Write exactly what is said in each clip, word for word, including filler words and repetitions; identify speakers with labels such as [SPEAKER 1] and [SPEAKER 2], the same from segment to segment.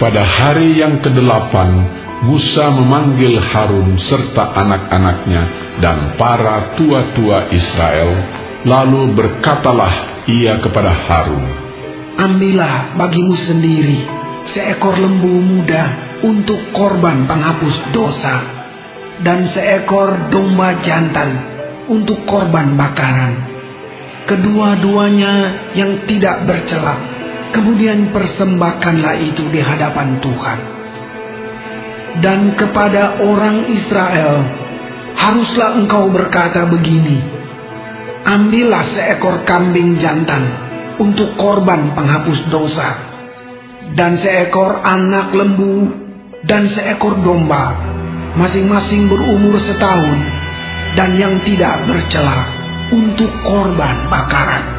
[SPEAKER 1] Pada hari yang kedelapan, Musa memanggil Harun serta anak-anaknya dan para tua-tua Israel. Lalu berkatalah ia kepada Harun,
[SPEAKER 2] ambillah bagimu sendiri seekor lembu muda untuk korban penghapus dosa, dan seekor domba jantan untuk korban bakaran, kedua-duanya yang tidak bercela. Kemudian persembahkanlah itu di hadapan Tuhan. Dan kepada orang Israel haruslah engkau berkata begini, ambillah seekor kambing jantan untuk korban penghapus dosa, dan seekor anak lembu, dan seekor domba, masing-masing berumur setahun, dan yang tidak bercela, untuk korban bakaran.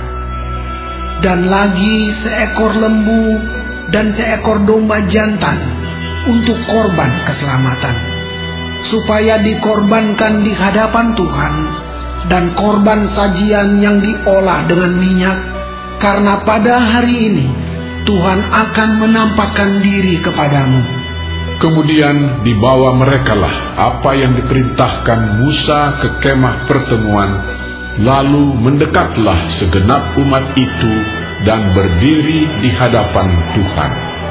[SPEAKER 2] Dan lagi seekor lembu dan seekor domba jantan untuk korban keselamatan, supaya dikorbankan di hadapan Tuhan, dan korban sajian yang diolah dengan minyak, karena pada hari ini Tuhan akan menampakkan diri kepadamu.
[SPEAKER 1] Kemudian dibawa merekalah apa yang diperintahkan Musa ke kemah pertemuan. Lalu mendekatlah segenap umat itu dan berdiri di hadapan Tuhan.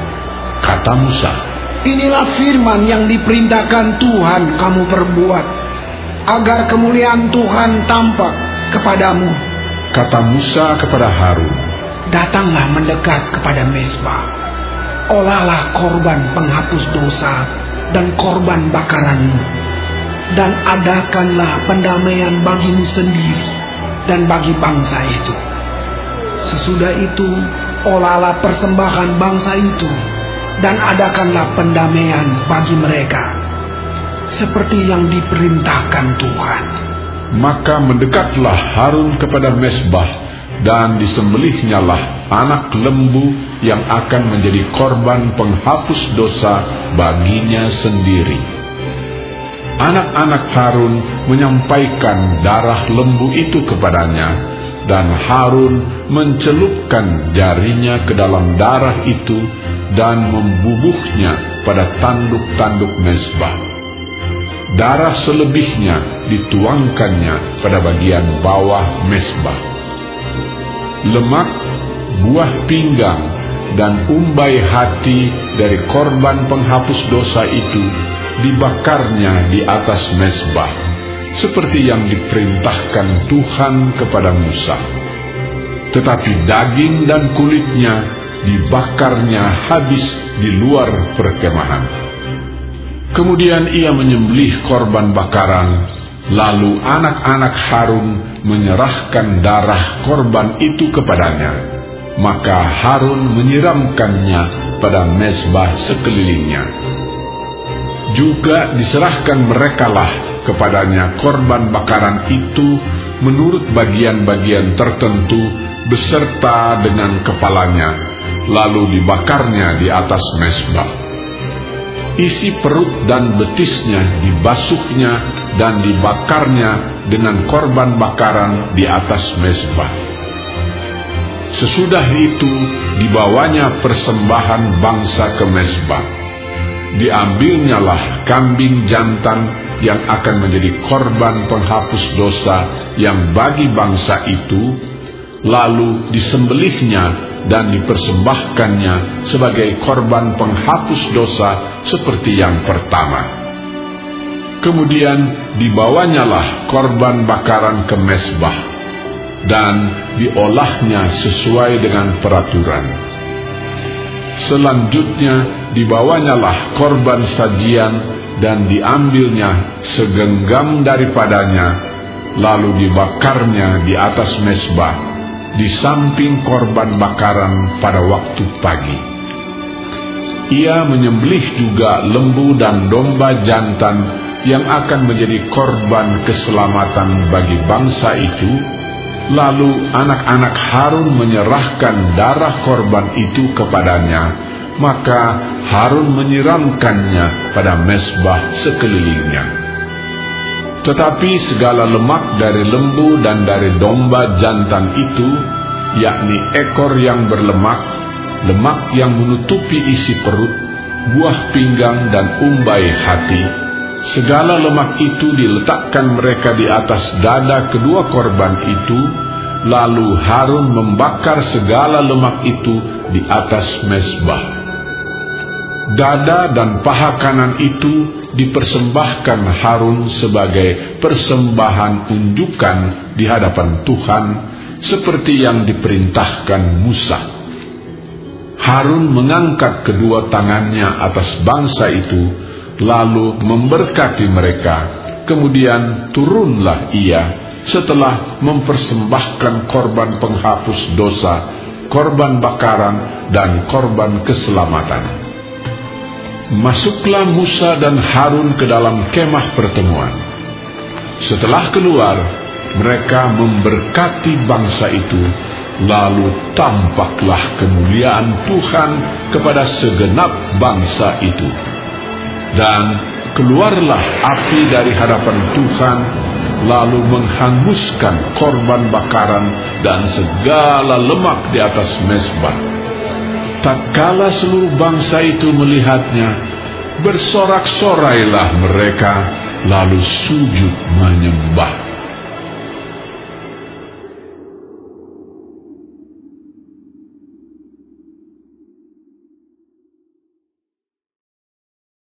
[SPEAKER 1] Kata Musa,
[SPEAKER 2] inilah firman yang diperintahkan Tuhan kamu perbuat, agar kemuliaan Tuhan tampak kepadamu.
[SPEAKER 1] Kata Musa kepada Harun,
[SPEAKER 2] datanglah mendekat kepada mezbah, olahlah korban penghapus dosa dan korban bakaranmu, dan adakanlah pendamaian bagimu sendiri dan bagi bangsa itu. Sesudah itu, olahlah persembahan bangsa itu, dan adakanlah pendamaian bagi mereka, seperti yang diperintahkan Tuhan.
[SPEAKER 1] Maka mendekatlah Harun kepada mezbah, dan disembelihnyalah anak lembu yang akan menjadi korban penghapus dosa baginya sendiri. Anak-anak Harun menyampaikan darah lembu itu kepadanya, dan Harun mencelupkan jarinya ke dalam darah itu dan membubuhnya pada tanduk-tanduk mezbah. Darah selebihnya dituangkannya pada bagian bawah mezbah. Lemak, buah pinggang, dan umbai hati dari korban penghapus dosa itu dibakarnya di atas mezbah, seperti yang diperintahkan Tuhan kepada Musa. Tetapi daging dan kulitnya dibakarnya habis di luar perkemahan. Kemudian ia menyembelih korban bakaran, lalu anak-anak Harun menyerahkan darah korban itu kepadanya. Maka Harun menyiramkannya pada mezbah sekelilingnya. Juga diserahkan merekalah kepadanya korban bakaran itu menurut bagian-bagian tertentu beserta dengan kepalanya, lalu dibakarnya di atas mezbah. Isi perut dan betisnya dibasuhnya dan dibakarnya dengan korban bakaran di atas mezbah. Sesudah itu dibawanya persembahan bangsa ke mezbah. Diambilnyalah kambing jantan yang akan menjadi korban penghapus dosa yang bagi bangsa itu, lalu disembelihnya dan dipersembahkannya sebagai korban penghapus dosa seperti yang pertama. Kemudian dibawanyalah korban bakaran ke mezbah, dan diolahnya sesuai dengan peraturan. Selanjutnya dibawanyalah korban sajian dan diambilnya segenggam daripadanya, lalu dibakarnya di atas mezbah di samping korban bakaran pada waktu pagi. Ia menyembelih juga lembu dan domba jantan yang akan menjadi korban keselamatan bagi bangsa itu. Lalu anak-anak Harun menyerahkan darah korban itu kepadanya, maka Harun menyiramkannya pada mezbah sekelilingnya. Tetapi segala lemak dari lembu dan dari domba jantan itu, yakni ekor yang berlemak, lemak yang menutupi isi perut, buah pinggang dan umbai hati. Segala lemak itu diletakkan mereka di atas dada kedua korban itu, lalu Harun membakar segala lemak itu di atas mezbah. Dada dan paha kanan itu dipersembahkan Harun sebagai persembahan unjukan di hadapan Tuhan, seperti yang diperintahkan Musa. Harun mengangkat kedua tangannya atas bangsa itu, lalu memberkati mereka. Kemudian turunlah ia setelah mempersembahkan korban penghapus dosa, korban bakaran, dan korban keselamatan. Masuklah Musa dan Harun ke dalam kemah pertemuan. Setelah keluar, mereka memberkati bangsa itu, lalu tampaklah kemuliaan Tuhan kepada segenap bangsa itu. Dan keluarlah api dari hadapan Tuhan, lalu menghanguskan korban bakaran dan segala lemak di atas mezbah. Tatkala seluruh bangsa itu melihatnya, bersorak-sorailah mereka, lalu sujud menyembah